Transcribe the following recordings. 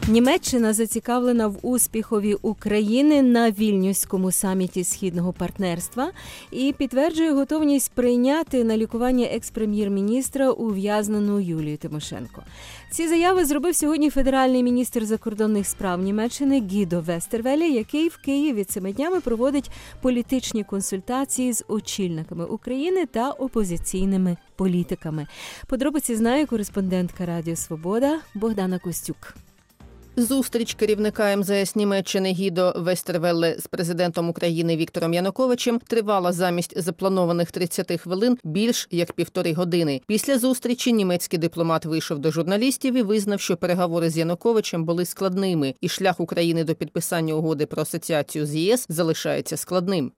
Німеччина зацікавлена в успіхові України на Вільнюському саміті Східного партнерства і підтверджує готовність прийняти на лікування екс-прем'єр-міністра ув'язнену Юлію Тимошенко. Ці заяви зробив сьогодні федеральний міністр закордонних справ Німеччини Гідо Вестервеле, який в Києві цими днями проводить політичні консультації з очільниками України та опозиційними політиками. Подробиці знає кореспондентка Радіо Свобода Богдана Костюк. Зустріч керівника МЗС Німеччини Гідо Вестервеле з президентом України Віктором Януковичем тривала замість запланованих 30 хвилин більш як 1,5 години. Після зустрічі німецький дипломат вийшов до журналістів і визнав, що переговори з Януковичем були складними, і шлях України до підписання угоди про асоціацію з ЄС залишається складним.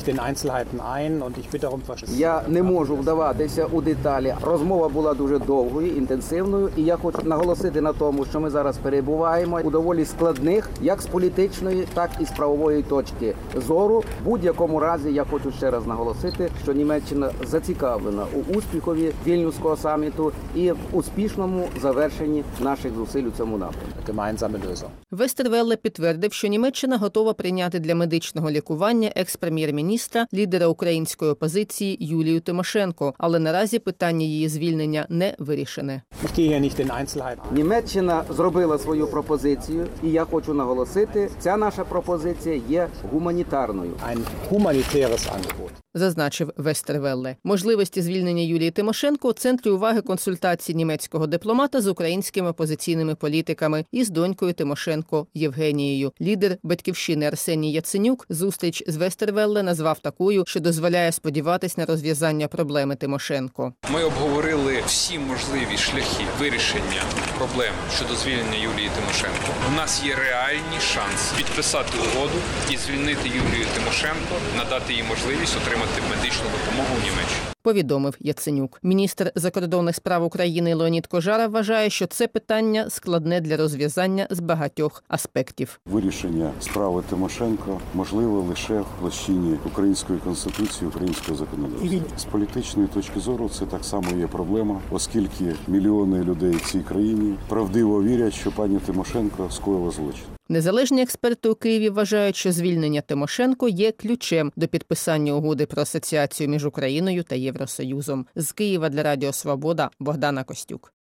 Я не можу вдаватися у деталі. Розмова була дуже довгою, інтенсивною, і я хочу наголосити на тому, що ми зараз перебуваємо у доволі складних, як з політичної, так і з правової точки зору. В будь-якому разі я хочу ще раз наголосити, що Німеччина зацікавлена у успіхові Вільнюського саміту і в успішному завершенні наших зусиль у цьому напрямку. Вестервеле підтвердив, що Німеччина готова прийняти для медичного лікування екс-прем'єр-міністра, лідера української опозиції Юлію Тимошенко, але наразі питання її звільнення не вирішене. Німеччина зробила свою пропозицію, і я хочу наголосити, ця наша пропозиція є гуманітарною. Зазначив Вестервеле. Можливості звільнення Юлії Тимошенко у центрі уваги консультацій німецького дипломата з українськими опозиційними політиками і з донькою Тимошенко Євгенією. Лідер «Батьківщини» Арсеній Яценюк зустріч з Вестервеле назвав такою, що дозволяє сподіватись на розв'язання проблеми Тимошенко. Ми обговорили всі можливі шляхи вирішення проблем щодо звільнення Юлії Тимошенко. У нас є реальні шанси підписати угоду і звільнити Юлію Тимошенко, надати їй можливість отримати медичну допомогу в Німеччині. Повідомив Яценюк. Міністр закордонних справ України Леонід Кожара вважає, що це питання складне для розв'язання з багатьох аспектів. Вирішення справи Тимошенко можливо лише в площині української конституції, українського законодавства. З політичної точки зору це так само є проблема, оскільки мільйони людей в цій країні правдиво вірять, що пані Тимошенко скоїла злочин. Незалежні експерти у Києві вважають, що звільнення Тимошенко є ключем до підписання угоди про асоціацію між Україною та Євросоюзом. З Києва для Радіо Свобода Богдана Костюк.